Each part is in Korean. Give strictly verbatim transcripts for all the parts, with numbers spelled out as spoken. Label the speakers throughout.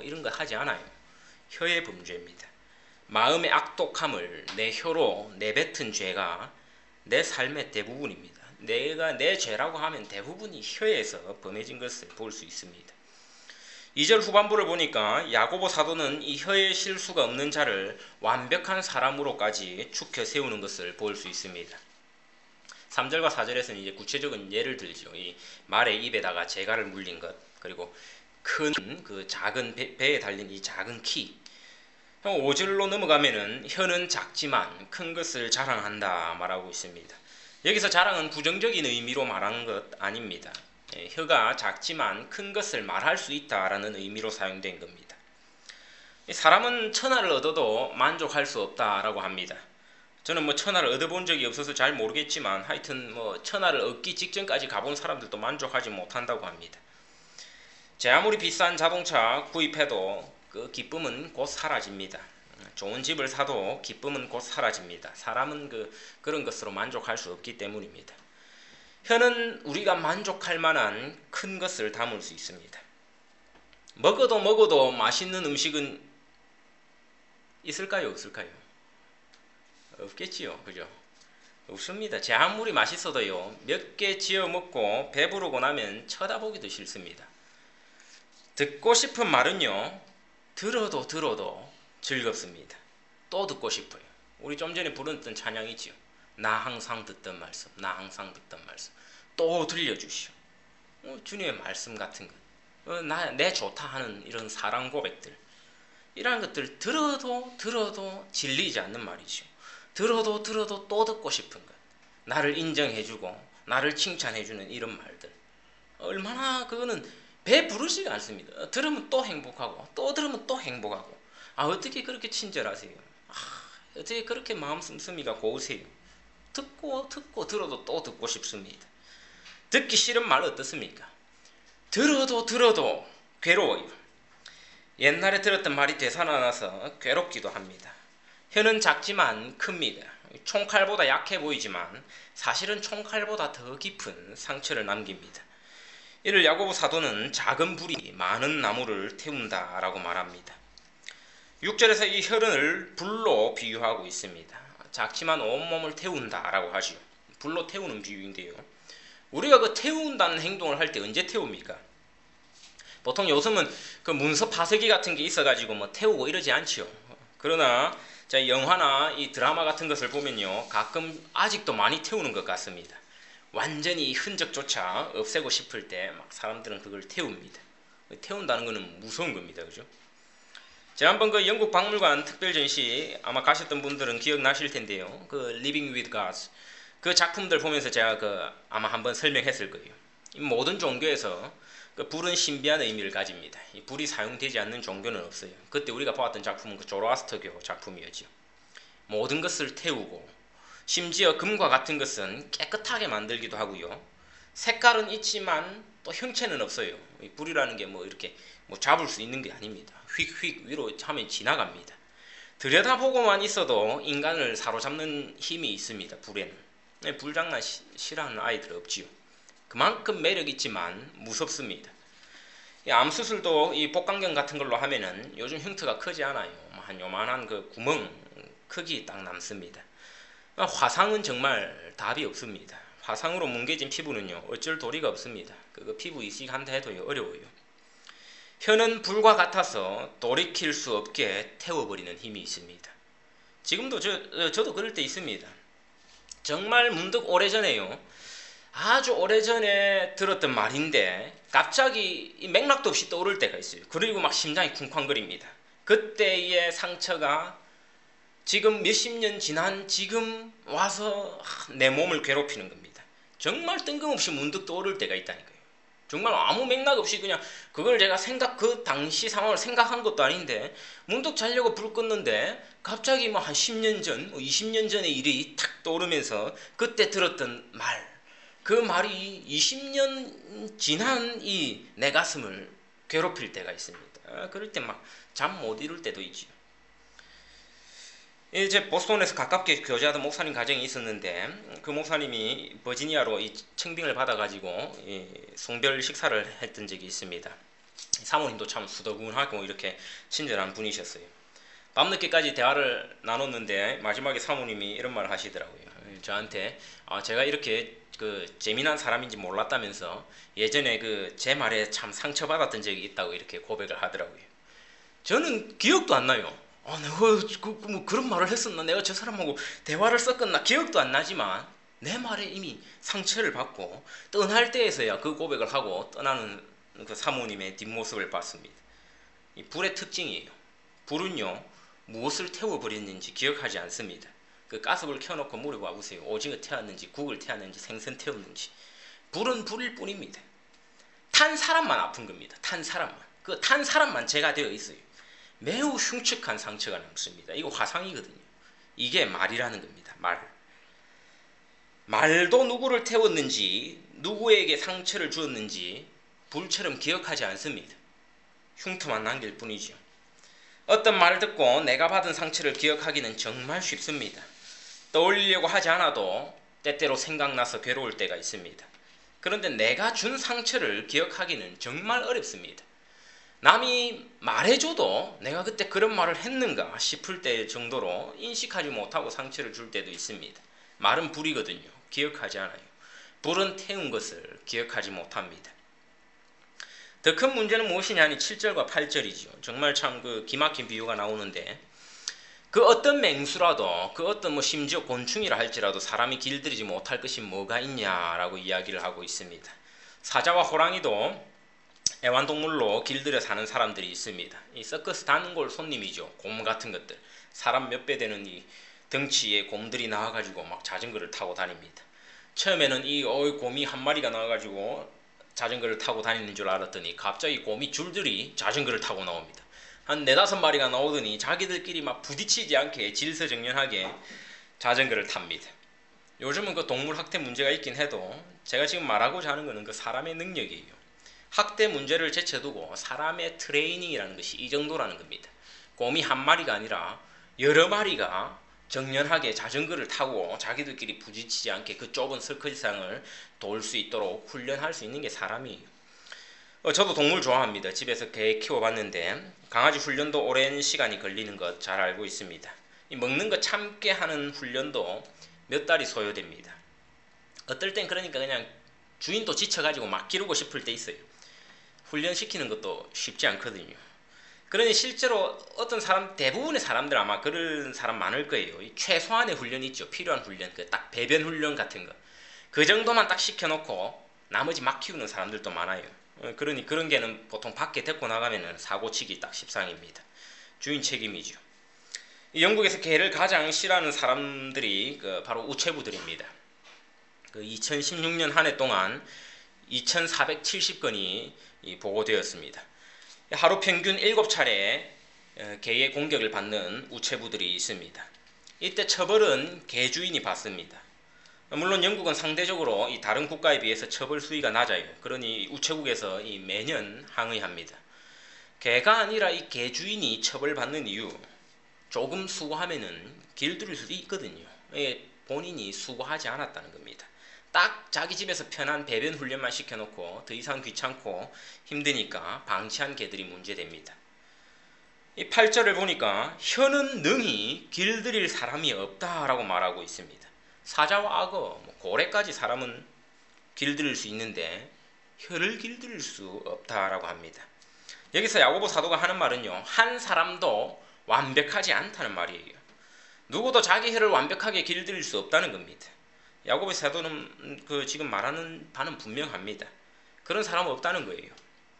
Speaker 1: 이런 거 하지 않아요. 혀의 범죄입니다. 마음의 악독함을 내 혀로 내뱉은 죄가 내 삶의 대부분입니다. 내가 내 죄라고 하면 대부분이 혀에서 범해진 것을 볼 수 있습니다. 이 절 후반부를 보니까 야고보 사도는 이 혀에 실수가 없는 자를 완벽한 사람으로까지 축혀 세우는 것을 볼 수 있습니다. 삼 절과 사 절에서는 이제 구체적인 예를 들죠. 이 말의 입에다가 재갈을 물린 것, 그리고 큰 그 작은 배, 배에 달린 이 작은 키. 오 절로 넘어가면은 혀는 작지만 큰 것을 자랑한다 말하고 있습니다. 여기서 자랑은 부정적인 의미로 말하는 것 아닙니다. 예, 혀가 작지만 큰 것을 말할 수 있다라는 의미로 사용된 겁니다. 사람은 천하를 얻어도 만족할 수 없다라고 합니다. 저는 뭐 천하를 얻어본 적이 없어서 잘 모르겠지만 하여튼 뭐 천하를 얻기 직전까지 가본 사람들도 만족하지 못한다고 합니다. 제 아무리 비싼 자동차 구입해도 그 기쁨은 곧 사라집니다. 좋은 집을 사도 기쁨은 곧 사라집니다. 사람은 그, 그런 것으로 만족할 수 없기 때문입니다. 혀는 우리가 만족할 만한 큰 것을 담을 수 있습니다. 먹어도 먹어도 맛있는 음식은 있을까요? 없을까요? 없겠지요. 그죠? 없습니다. 제 아무리 맛있어도요, 몇 개 지어 먹고 배부르고 나면 쳐다보기도 싫습니다. 듣고 싶은 말은요, 들어도 들어도 즐겁습니다. 또 듣고 싶어요. 우리 좀 전에 부르던 찬양이지요. 나 항상 듣던 말씀, 나 항상 듣던 말씀. 또 들려주시오. 어, 주님의 말씀 같은 것. 어, 나, 내 좋다 하는 이런 사랑 고백들. 이러한 것들 들어도 들어도 질리지 않는 말이죠. 들어도 들어도 또 듣고 싶은 것. 나를 인정해주고 나를 칭찬해주는 이런 말들. 얼마나 그거는 배부르지가 않습니다. 들으면 또 행복하고 또 들으면 또 행복하고. 아, 어떻게 그렇게 친절하세요? 아, 어떻게 그렇게 마음 씀씀이가 고우세요? 듣고 듣고 들어도 또 듣고 싶습니다. 듣기 싫은 말 어떻습니까? 들어도 들어도 괴로워요. 옛날에 들었던 말이 되살아나서 괴롭기도 합니다. 혀는 작지만 큽니다. 총칼보다 약해 보이지만 사실은 총칼보다 더 깊은 상처를 남깁니다. 이를 야고보 사도는 작은 불이 많은 나무를 태운다라고 말합니다. 육 절에서 이 혀를 불로 비유하고 있습니다. 작지만 온몸을 태운다라고 하지요. 불로 태우는 비유인데요. 우리가 그 태운다는 행동을 할 때 언제 태웁니까? 보통 요즘은 그 문서 파쇄기 같은 게 있어가지고 뭐 태우고 이러지 않지요. 그러나 자, 영화나 이 드라마 같은 것을 보면요, 가끔 아직도 많이 태우는 것 같습니다. 완전히 흔적조차 없애고 싶을 때 막 사람들은 그걸 태웁니다. 태운다는 것은 무서운 겁니다. 그죠? 제가 한번 그 영국 박물관 특별 전시 아마 가셨던 분들은 기억나실 텐데요. 그 Living with God 그 작품들 보면서 제가 그 아마 한번 설명했을 거예요. 이 모든 종교에서 그 불은 신비한 의미를 가집니다. 이 불이 사용되지 않는 종교는 없어요. 그때 우리가 보았던 작품은 그 조로아스터교 작품이었죠. 모든 것을 태우고 심지어 금과 같은 것은 깨끗하게 만들기도 하고요. 색깔은 있지만 또 형체는 없어요. 이 불이라는 게 뭐 이렇게 뭐 잡을 수 있는 게 아닙니다. 휙휙 위로 하면 지나갑니다. 들여다보고만 있어도 인간을 사로잡는 힘이 있습니다. 불에는. 불장난 싫어하는 아이들 없지요. 그만큼 매력 있지만 무섭습니다. 암수술도 이 복강경 같은 걸로 하면은 요즘 흉터가 크지 않아요. 한 요만한 그 구멍 크기 딱 남습니다. 화상은 정말 답이 없습니다. 화상으로 뭉개진 피부는요, 어쩔 도리가 없습니다. 그거 피부 이식한다 해도 어려워요. 혀는 불과 같아서 돌이킬 수 없게 태워버리는 힘이 있습니다. 지금도 저, 저도 그럴 때 있습니다. 정말 문득 오래전에요, 아주 오래전에 들었던 말인데 갑자기 맥락도 없이 떠오를 때가 있어요. 그리고 막 심장이 쿵쾅거립니다. 그때의 상처가 지금 몇십 년 지난 지금 와서 내 몸을 괴롭히는 겁니다. 정말 뜬금없이 문득 떠오를 때가 있다니까요. 정말 아무 맥락 없이 그냥 그걸 제가 생각 그 당시 상황을 생각한 것도 아닌데 문득 자려고 불 껐는데 갑자기 뭐 한 십 년 전, 뭐 이십 년 전의 일이 탁 떠오르면서 그때 들었던 말, 그 말이 이십 년 지난 이 내 가슴을 괴롭힐 때가 있습니다. 그럴 때 막 잠 못 이룰 때도 있지요. 이제 보스턴에서 가깝게 교제하던 목사님 가정이 있었는데 그 목사님이 버지니아로 이 청빙을 받아가지고 이 송별 식사를 했던 적이 있습니다. 사모님도 참 수더분하고 이렇게 친절한 분이셨어요. 밤늦게까지 대화를 나눴는데 마지막에 사모님이 이런 말을 하시더라고요. 저한테 아, 제가 이렇게 그 재미난 사람인지 몰랐다면서 예전에 그 제 말에 참 상처받았던 적이 있다고 이렇게 고백을 하더라고요. 저는 기억도 안 나요. 아, 내가 그, 뭐 그런 말을 했었나? 내가 저 사람하고 대화를 섞었나? 기억도 안 나지만 내 말에 이미 상처를 받고 떠날 때에서야 그 고백을 하고 떠나는 그 사모님의 뒷모습을 봤습니다. 이 불의 특징이에요. 불은요, 무엇을 태워버렸는지 기억하지 않습니다. 그 가스불 켜놓고 물어봐 보세요. 오징어 태웠는지 국을 태웠는지 생선 태웠는지. 불은 불일 뿐입니다. 탄 사람만 아픈 겁니다. 탄 사람만. 그 탄 사람만 죄가 되어 있어요. 매우 흉측한 상처가 남습니다. 이거 화상이거든요. 이게 말이라는 겁니다. 말. 말도 누구를 태웠는지 누구에게 상처를 주었는지 불처럼 기억하지 않습니다. 흉터만 남길 뿐이죠. 어떤 말을 듣고 내가 받은 상처를 기억하기는 정말 쉽습니다. 떠올리려고 하지 않아도 때때로 생각나서 괴로울 때가 있습니다. 그런데 내가 준 상처를 기억하기는 정말 어렵습니다. 남이 말해줘도 내가 그때 그런 말을 했는가 싶을 때 정도로 인식하지 못하고 상처를 줄 때도 있습니다. 말은 불이거든요. 기억하지 않아요. 불은 태운 것을 기억하지 못합니다. 더 큰 문제는 무엇이냐니 칠 절과 팔 절이죠. 정말 참 그 기막힌 비유가 나오는데 그 어떤 맹수라도 그 어떤 뭐 심지어 곤충이라 할지라도 사람이 길들이지 못할 것이 뭐가 있냐라고 이야기를 하고 있습니다. 사자와 호랑이도 애완동물로 길들여 사는 사람들이 있습니다. 이 서커스 단골 손님이죠. 곰 같은 것들. 사람 몇 배 되는 이 덩치의 곰들이 나와가지고 막 자전거를 타고 다닙니다. 처음에는 이 어이 곰이 한 마리가 나와가지고 자전거를 타고 다니는 줄 알았더니 갑자기 곰이 줄줄이 자전거를 타고 나옵니다. 한 네다섯 마리가 나오더니 자기들끼리 막 부딪히지 않게 질서정연하게 자전거를 탑니다. 요즘은 그 동물 학대 문제가 있긴 해도 제가 지금 말하고자 하는 것은 그 사람의 능력이에요. 학대 문제를 제쳐두고 사람의 트레이닝이라는 것이 이 정도라는 겁니다. 곰이 한 마리가 아니라 여러 마리가 정연하게 자전거를 타고 자기들끼리 부딪히지 않게 그 좁은 서커트상을 돌 수 있도록 훈련할 수 있는 게 사람이에요. 어, 저도 동물 좋아합니다. 집에서 개 키워봤는데 강아지 훈련도 오랜 시간이 걸리는 것 잘 알고 있습니다. 이 먹는 거 참게 하는 훈련도 몇 달이 소요됩니다. 어떨 땐 그러니까 그냥 주인도 지쳐가지고 막 기르고 싶을 때 있어요. 훈련시키는 것도 쉽지 않거든요. 그러니 실제로 어떤 사람, 대부분의 사람들 아마 그런 사람 많을 거예요. 이 최소한의 훈련이 있죠. 필요한 훈련, 그 딱 배변 훈련 같은 거. 그 정도만 딱 시켜놓고 나머지 막 키우는 사람들도 많아요. 그러니 그런 개는 보통 밖에 데리고 나가면 사고치기 딱 십상입니다. 주인 책임이죠. 영국에서 개를 가장 싫어하는 사람들이 그 바로 우체부들입니다. 그 이천십육 년 한 해 동안 이천사백칠십 건이 보고되었습니다. 하루 평균 일곱 차례 개의 공격을 받는 우체부들이 있습니다. 이때 처벌은 개 주인이 받습니다. 물론 영국은 상대적으로 이 다른 국가에 비해서 처벌 수위가 낮아요. 그러니 우체국에서 이 매년 항의합니다. 개가 아니라 이 개 주인이 처벌받는 이유, 조금 수고하면은 길들일 수도 있거든요. 본인이 수고하지 않았다는 겁니다. 딱 자기 집에서 편한 배변 훈련만 시켜놓고 더 이상 귀찮고 힘드니까 방치한 개들이 문제됩니다. 이 팔 절을 보니까 혀는 능히 길들일 사람이 없다라고 말하고 있습니다. 사자와 악어, 뭐 고래까지 사람은 길들일 수 있는데 혀를 길들일 수 없다라고 합니다. 여기서 야고보 사도가 하는 말은요, 한 사람도 완벽하지 않다는 말이에요. 누구도 자기 혀를 완벽하게 길들일 수 없다는 겁니다. 야고보 사도는 그 지금 말하는 바는 분명합니다. 그런 사람은 없다는 거예요.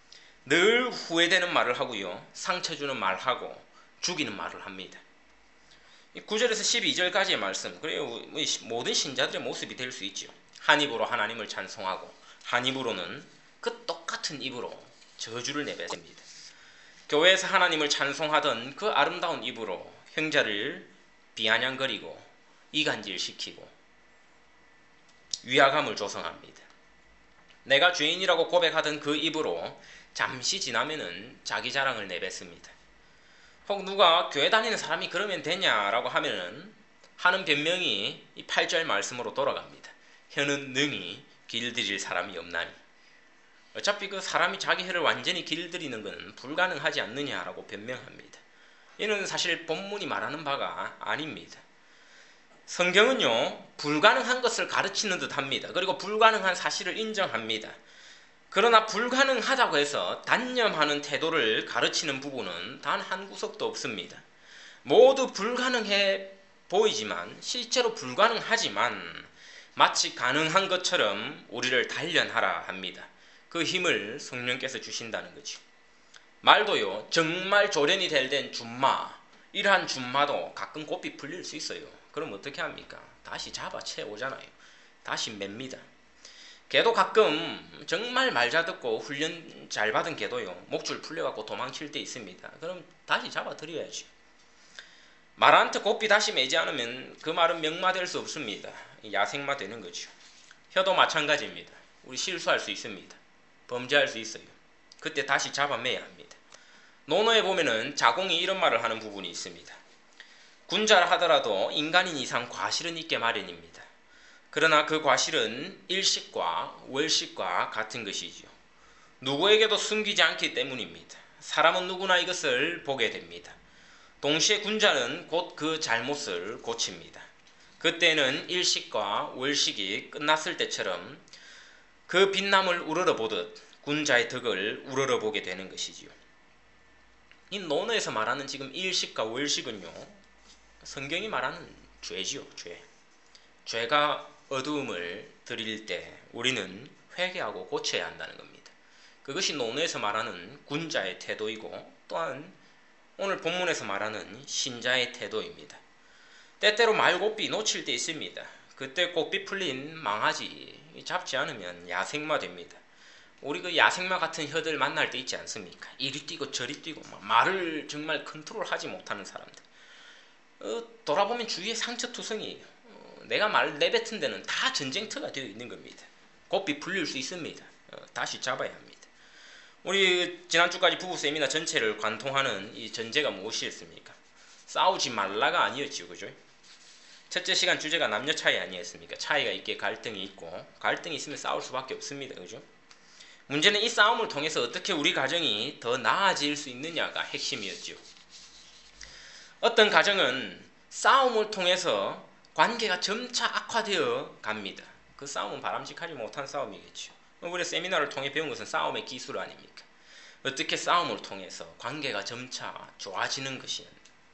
Speaker 1: 늘 후회되는 말을 하고요, 상처 주는 말하고 죽이는 말을 합니다. 구 절에서 십이 절까지의 말씀, 그래요, 모든 신자들의 모습이 될 수 있죠. 한 입으로 하나님을 찬송하고 한 입으로는 그 똑같은 입으로 저주를 내뱉습니다. 교회에서 하나님을 찬송하던 그 아름다운 입으로 형제를 비아냥거리고 이간질시키고 위화감을 조성합니다. 내가 죄인이라고 고백하던 그 입으로 잠시 지나면은 자기 자랑을 내뱉습니다. 혹 누가 교회 다니는 사람이 그러면 되냐라고 하면은 하는 변명이 이 팔 절 말씀으로 돌아갑니다. 혀는 능히 길들일 사람이 없나니. 어차피 그 사람이 자기 혀를 완전히 길들이는 것은 불가능하지 않느냐라고 변명합니다. 이는 사실 본문이 말하는 바가 아닙니다. 성경은요, 불가능한 것을 가르치는 듯 합니다. 그리고 불가능한 사실을 인정합니다. 그러나 불가능하다고 해서 단념하는 태도를 가르치는 부분은 단 한 구석도 없습니다. 모두 불가능해 보이지만 실제로 불가능하지만 마치 가능한 것처럼 우리를 단련하라 합니다. 그 힘을 성령께서 주신다는 거죠. 말도요, 정말 조련이 될 준마, 이러한 준마도 가끔 고삐 풀릴 수 있어요. 그럼 어떻게 합니까? 다시 잡아채 오잖아요. 다시 맵니다. 개도 가끔 정말 말 잘 듣고 훈련 잘 받은 개도요, 목줄 풀려갖고 도망칠 때 있습니다. 그럼 다시 잡아드려야죠. 말한테 고삐 다시 매지 않으면 그 말은 명마될 수 없습니다. 야생마 되는 거죠. 혀도 마찬가지입니다. 우리 실수할 수 있습니다. 범죄할 수 있어요. 그때 다시 잡아매야 합니다. 논어에 보면은 자공이 이런 말을 하는 부분이 있습니다. 군자라 하더라도 인간인 이상 과실은 있게 마련입니다. 그러나 그 과실은 일식과 월식과 같은 것이지요. 누구에게도 숨기지 않기 때문입니다. 사람은 누구나 이것을 보게 됩니다. 동시에 군자는 곧 그 잘못을 고칩니다. 그때는 일식과 월식이 끝났을 때처럼 그 빛남을 우러러보듯 군자의 덕을 우러러보게 되는 것이지요. 이 논어에서 말하는 지금 일식과 월식은요, 성경이 말하는 죄지요. 죄. 죄가 어두움을 드릴 때 우리는 회개하고 고쳐야 한다는 겁니다. 그것이 논어에서 말하는 군자의 태도이고 또한 오늘 본문에서 말하는 신자의 태도입니다. 때때로 말고삐 놓칠 때 있습니다. 그때 고삐 풀린 망아지 잡지 않으면 야생마 됩니다. 우리 그 야생마 같은 혀들 만날 때 있지 않습니까? 이리 뛰고 저리 뛰고 막 말을 정말 컨트롤하지 못하는 사람들. 어, 돌아보면 주위에 상처투성이에요. 어, 내가 말 내뱉은 데는 다 전쟁터가 되어 있는 겁니다. 고삐 풀릴 수 있습니다. 어, 다시 잡아야 합니다. 우리 지난주까지 부부 세미나 전체를 관통하는 이 전제가 무엇이었습니까? 싸우지 말라가 아니었지요. 그죠? 첫째 시간 주제가 남녀 차이 아니었습니까? 차이가 있게 갈등이 있고 갈등이 있으면 싸울 수밖에 없습니다. 그죠? 문제는 이 싸움을 통해서 어떻게 우리 가정이 더 나아질 수 있느냐가 핵심이었죠. 어떤 가정은 싸움을 통해서 관계가 점차 악화되어 갑니다. 그 싸움은 바람직하지 못한 싸움이겠죠. 우리 세미나를 통해 배운 것은 싸움의 기술 아닙니까? 어떻게 싸움을 통해서 관계가 점차 좋아지는 것이냐.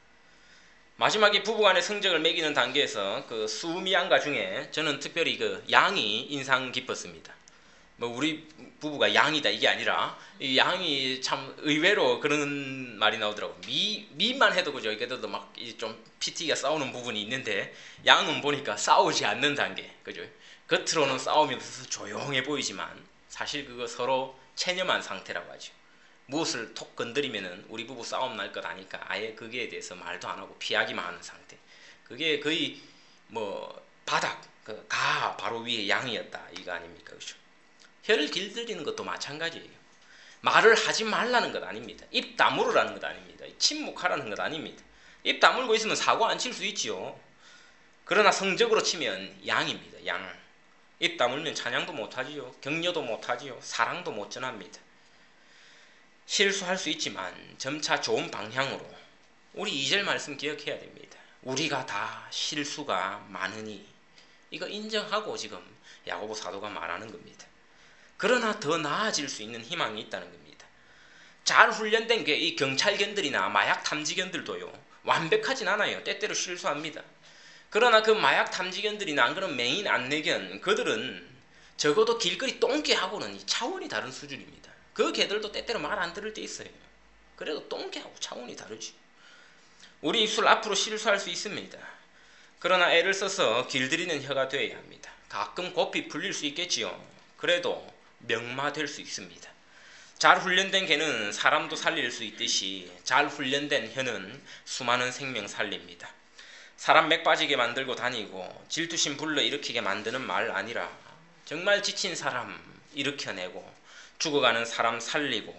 Speaker 1: 마지막에 부부간의 성적을 매기는 단계에서 그 수미양가 중에 저는 특별히 그 양이 인상 깊었습니다. 뭐 우리 부부가 양이다 이게 아니라 이 양이 참 의외로 그런 말이 나오더라고. 미 미만 해도 그죠. 이게도 막 좀 피티가 싸우는 부분이 있는데 양은 보니까 싸우지 않는 단계, 그죠. 겉으로는 싸움이 없어서 조용해 보이지만 사실 그거 서로 체념한 상태라고 하죠. 무엇을 톡 건드리면은 우리 부부 싸움 날 것 아니까 아예 거기에 대해서 말도 안 하고 피하기만 하는 상태. 그게 거의 뭐 바닥, 그 가 바로 위에 양이었다 이거 아닙니까, 그죠? 혀를 길들이는 것도 마찬가지예요. 말을 하지 말라는 것 아닙니다. 입 다물으라는 것 아닙니다. 침묵하라는 것 아닙니다. 입 다물고 있으면 사고 안 칠 수 있지요. 그러나 성적으로 치면 양입니다. 양. 입 다물면 찬양도 못하지요. 격려도 못하지요. 사랑도 못 전합니다. 실수할 수 있지만 점차 좋은 방향으로 우리 이 절 말씀 기억해야 됩니다. 우리가 다 실수가 많으니 이거 인정하고 지금 야고보 사도가 말하는 겁니다. 그러나 더 나아질 수 있는 희망이 있다는 겁니다. 잘 훈련된 게 이 경찰견들이나 마약 탐지견들도요 완벽하진 않아요. 때때로 실수합니다. 그러나 그 마약 탐지견들이나 안 그런 맹인 안내견 그들은 적어도 길거리 똥개하고는 차원이 다른 수준입니다. 그 개들도 때때로 말 안 들을 때 있어요. 그래도 똥개하고 차원이 다르지. 우리 입술 앞으로 실수할 수 있습니다. 그러나 애를 써서 길들이는 혀가 되어야 합니다. 가끔 고삐 풀릴 수 있겠지요. 그래도 명마될 수 있습니다. 잘 훈련된 개는 사람도 살릴 수 있듯이 잘 훈련된 혀는 수많은 생명 살립니다. 사람 맥 빠지게 만들고 다니고 질투심 불러일으키게 만드는 말 아니라 정말 지친 사람 일으켜내고 죽어가는 사람 살리고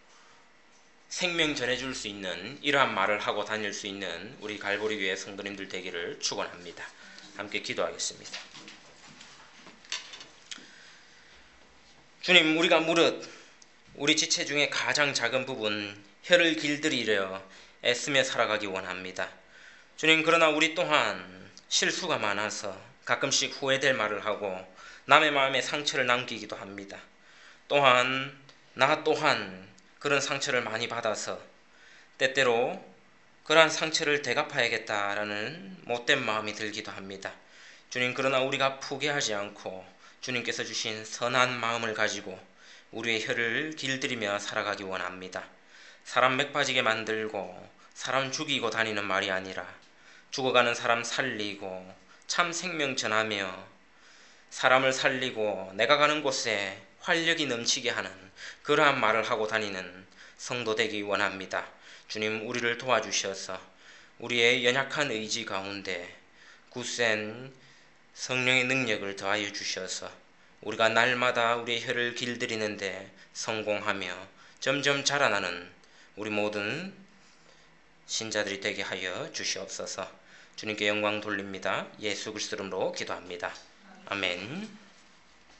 Speaker 1: 생명 전해줄 수 있는 이러한 말을 하고 다닐 수 있는 우리 갈보리교회 성도님들 되기를 축원합니다. 함께 기도하겠습니다. 주님, 우리가 무릇 우리 지체 중에 가장 작은 부분 혀를 길들이려 애쓰며 살아가기 원합니다. 주님, 그러나 우리 또한 실수가 많아서 가끔씩 후회될 말을 하고 남의 마음에 상처를 남기기도 합니다. 또한 나 또한 그런 상처를 많이 받아서 때때로 그러한 상처를 되갚아야겠다라는 못된 마음이 들기도 합니다. 주님, 그러나 우리가 포기하지 않고 주님께서 주신 선한 마음을 가지고 우리의 혀를 길들이며 살아가기 원합니다. 사람 맥 빠지게 만들고 사람 죽이고 다니는 말이 아니라 죽어가는 사람 살리고 참 생명 전하며 사람을 살리고 내가 가는 곳에 활력이 넘치게 하는 그러한 말을 하고 다니는 성도 되기 원합니다. 주님, 우리를 도와주셔서 우리의 연약한 의지 가운데 굳센 성령의 능력을 더하여 주셔서 우리가 날마다 우리의 혀를 길들이는데 성공하며 점점 자라나는 우리 모든 신자들이 되게 하여 주시옵소서. 주님께 영광 돌립니다. 예수 그리스도 이름으로 기도합니다. 아멘.